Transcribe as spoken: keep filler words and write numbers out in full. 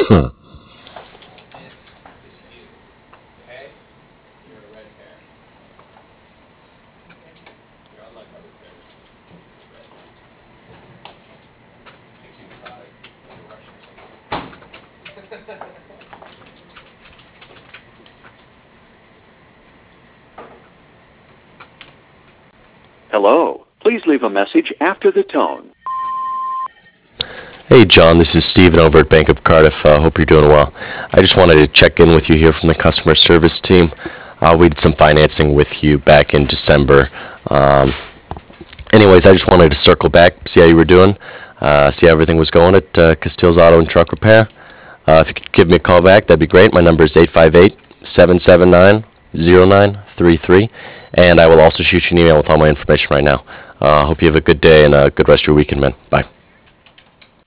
Hello. Please leave a message after the tone. Hey, John, this is Steven over at Bank of Cardiff. I uh, hope you're doing well. I just wanted to check in with you here from the customer service team. Uh, we did some financing with you back in December. Um, anyways, I just wanted to circle back, see how you were doing, uh, see how everything was going at uh, Castile's Auto and Truck Repair. Uh, if you could give me a call back, that'd be great. My number is eight five eight, seven seven nine, zero nine three three, and I will also shoot you an email with all my information right now. I uh, hope you have a good day and a good rest of your weekend, man. Bye.